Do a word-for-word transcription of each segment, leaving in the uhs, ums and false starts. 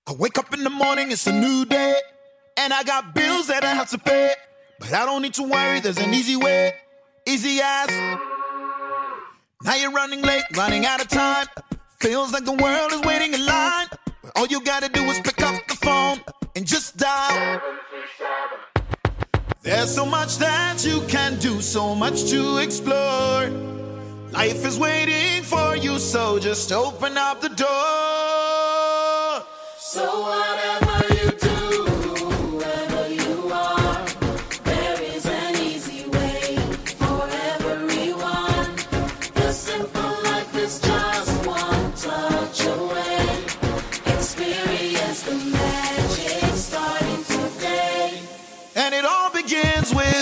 I wake up in the morning, it's a new day, and I got bills that I have to pay. But I don't need to worry, there's an easy way, easy as. Now you're running late, running out of time. Feels like the world is waiting in line. But all you gotta do is pick up the phone and just dial. There's so much that you can do, so much to explore. Life is waiting for you, so just open up the door. So whatever you do, whoever you are, there is an easy way for everyone. The simple life is just one touch away. Experience the magic starting today. And it all begins with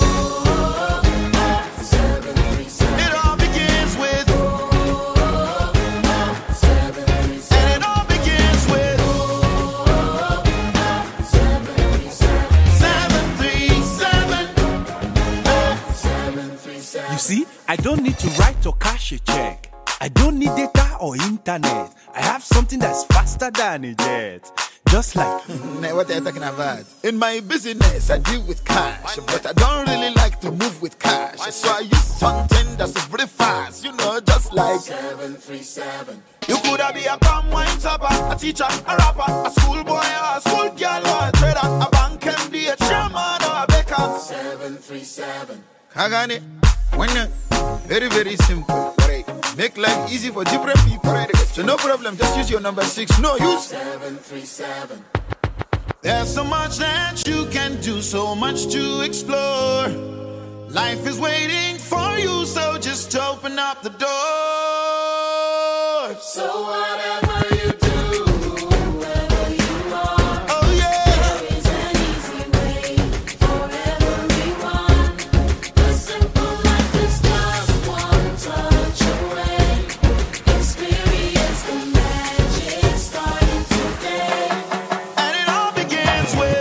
You see, I don't need to write or cash a check. I don't need data or internet. I have something that's faster than a jet. Just like what are you talking about? In my business, I deal with cash, but I don't really like to move with cash. So I use something that's very fast, you know, just like seven three seven. You could have be a palm wine topper, a teacher, a rapper, a schoolboy, or a school girl, or a trader, a bank M D, a chairman, or a baker. seven three seven. Kagane, when very, very simple. Make life easy for different people. So no problem, just use your number six. No use seven three seven. There's so much that you can do, so much to explore. Life is waiting for you, so just open up the door. So whatever you do, whoever you are, oh yeah, there is an easy way for everyone. The simple life is just one touch away. Experience the magic starting today. And it all begins with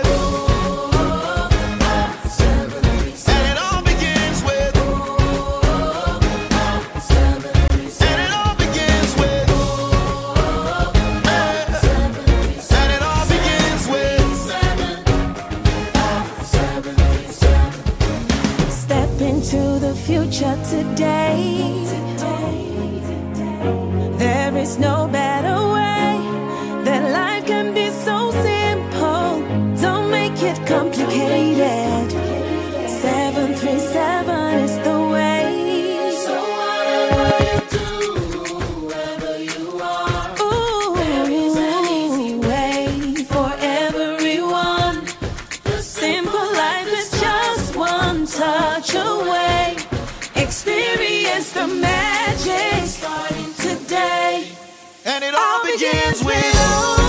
seven three seven. And it all begins with seven three seven. And it all begins with And it all begins with Step into the future today. There is no better way. That life can be so simple. Don't make it complicated. seven three seven is the way. So whatever you do, whoever you are, Ooh, there is an easy way for everyone. the Simple life is just one touch away. Experience the magic starting today. And it all begins with with